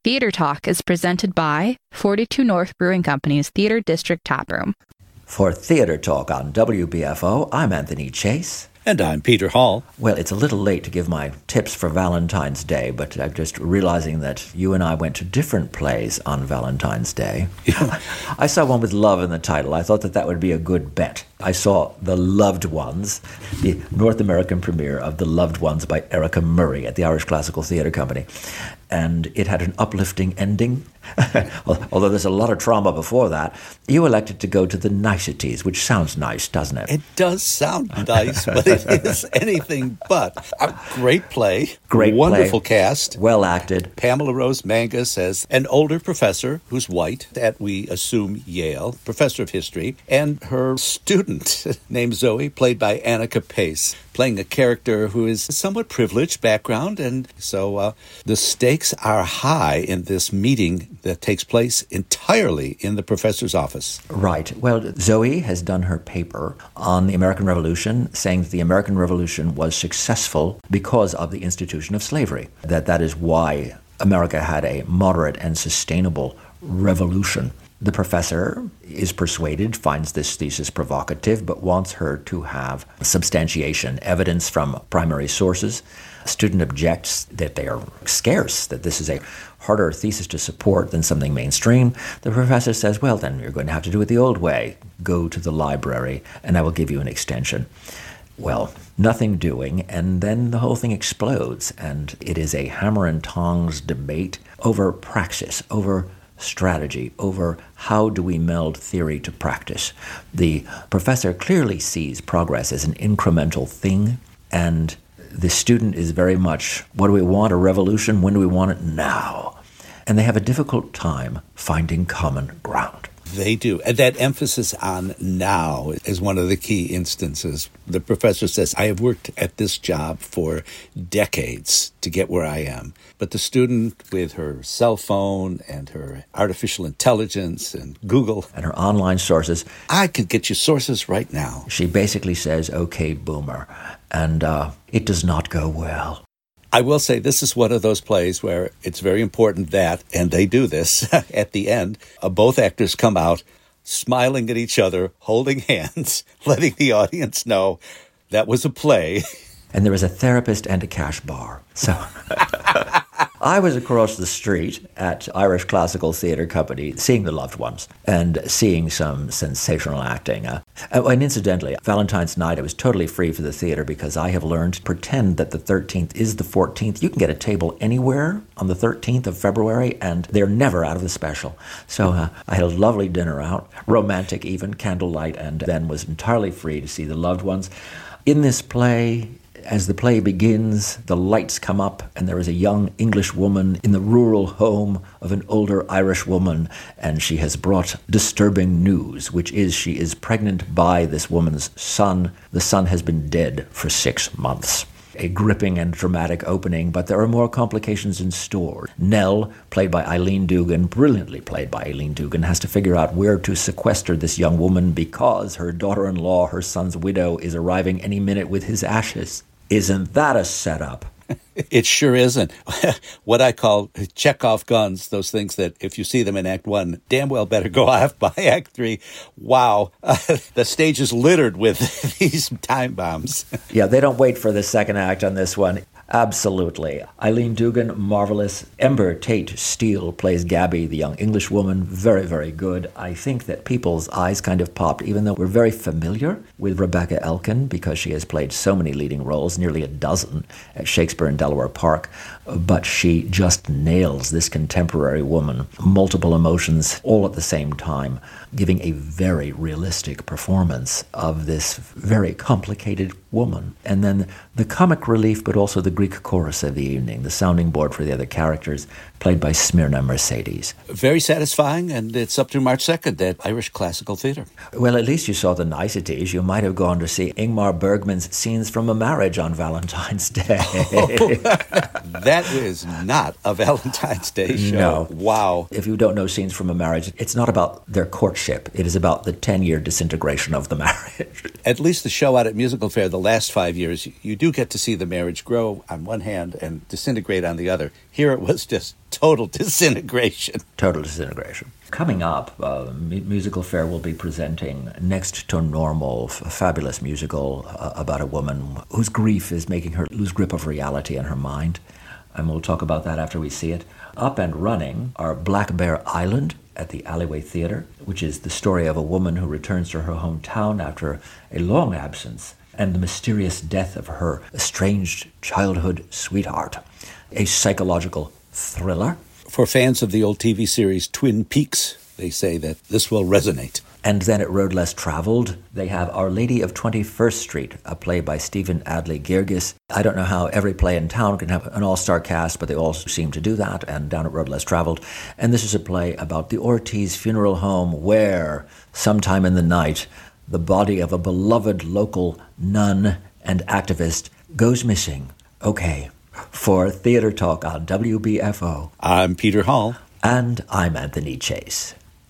Theater Talk is presented by 42 North Brewing Company's Theater District Taproom. For Theater Talk on WBFO, I'm Anthony Chase. And I'm Peter Hall. Well, it's a little late to give my tips for Valentine's Day, but I'm just realizing that you and I went to different plays on Valentine's Day. I saw one with love in the title. I thought that would be a good bet. I saw The Loved Ones, the North American premiere of The Loved Ones by Erica Murray at the Irish Classical Theatre Company. And it had an uplifting ending. Although there's a lot of trauma before that, you elected to go to the niceties, which sounds nice, doesn't it? It does sound nice, but it is anything but. A great play. Wonderful cast. Well acted. Pamela Rose Mangus as an older professor who's white at, we assume, Yale, professor of history, and her student named Zoe, played by Annika Pace, playing a character who is somewhat privileged background, and so the stakes are high in this meeting that takes place entirely in the professor's office. Right. Well, Zoe has done her paper on the American Revolution, saying that the American Revolution was successful because of the institution of slavery, that is why America had a moderate and sustainable revolution. The professor is persuaded, finds this thesis provocative, but wants her to have substantiation, evidence from primary sources. A student objects that they are scarce, that this is a harder thesis to support than something mainstream. The professor says, well, then you're going to have to do it the old way. Go to the library, and I will give you an extension. Well, nothing doing, and then the whole thing explodes, and it is a hammer and tongs debate over praxis, over strategy, over how do we meld theory to practice. The professor clearly sees progress as an incremental thing, and the student is very much, what do we want, a revolution? When do we want it? Now. And they have a difficult time finding common ground. They do. And that emphasis on now is one of the key instances. The professor says, I have worked at this job for decades to get where I am. But the student, with her cell phone and her artificial intelligence and Google and her online sources, I could get you sources right now. She basically says, okay, boomer. And it does not go well. I will say this is one of those plays where it's very important that, and they do this at the end, both actors come out smiling at each other, holding hands, letting the audience know that was a play. And there was a therapist and a cash bar. So I was across the street at Irish Classical Theatre Company seeing The Loved Ones and seeing some sensational acting. And incidentally, Valentine's night, I was totally free for the theatre because I have learned to pretend that the 13th is the 14th. You can get a table anywhere on the 13th of February, and they're never out of the special. So I had a lovely dinner out, romantic even, candlelight, and then was entirely free to see The Loved Ones. In this play, as the play begins, the lights come up, and there is a young English woman in the rural home of an older Irish woman, and she has brought disturbing news, which is she is pregnant by this woman's son. The son has been dead for 6 months. A gripping and dramatic opening, but there are more complications in store. Nell, played by Eileen Dugan, brilliantly played by Eileen Dugan, has to figure out where to sequester this young woman because her daughter-in-law, her son's widow, is arriving any minute with his ashes. Isn't that a setup? It sure isn't. What I call Chekhov guns, those things that if you see them in Act 1, damn well better go off by Act 3. Wow. The stage is littered with these time bombs. Yeah, they don't wait for the second act on this one. Absolutely. Eileen Dugan, marvelous. Ember Tate Steele plays Gabby, the young English woman. Very, very good. I think that people's eyes kind of popped, even though we're very familiar with Rebecca Elkin because she has played so many leading roles, nearly a dozen at Shakespeare in Delaware Park. But she just nails this contemporary woman. Multiple emotions all at the same time, giving a very realistic performance of this very complicated woman. And then the comic relief, but also the Greek chorus of the evening, the sounding board for the other characters, played by Smyrna Mercedes. Very satisfying, and it's up to March 2nd at Irish Classical Theatre. Well, at least you saw the niceties. You might have gone to see Ingmar Bergman's Scenes from a Marriage on Valentine's Day. That is not a Valentine's Day show. No. Wow. If you don't know Scenes from a Marriage, it's not about their courtship. It is about the 10-year disintegration of the marriage. At least the show out at Musical Fair, the last 5 years, you do get to see the marriage grow on one hand and disintegrate on the other. Here it was just total disintegration. Total disintegration. Coming up, Musical Fair will be presenting Next to Normal, a fabulous musical about a woman whose grief is making her lose grip of reality in her mind. And we'll talk about that after we see it. Up and running are Black Bear Island at the Alleyway Theater, which is the story of a woman who returns to her hometown after a long absence and the mysterious death of her estranged childhood sweetheart. A psychological thriller. For fans of the old TV series Twin Peaks, they say that this will resonate. And then at Road Less Traveled, they have Our Lady of 21st Street, a play by Stephen Adly Girgis. I don't know how every play in town can have an all-star cast, but they all seem to do that, and down at Road Less Traveled. And this is a play about the Ortiz Funeral Home, where, sometime in the night, the body of a beloved local nun and activist goes missing. Okay, for Theater Talk on WBFO. I'm Peter Hall. And I'm Anthony Chase.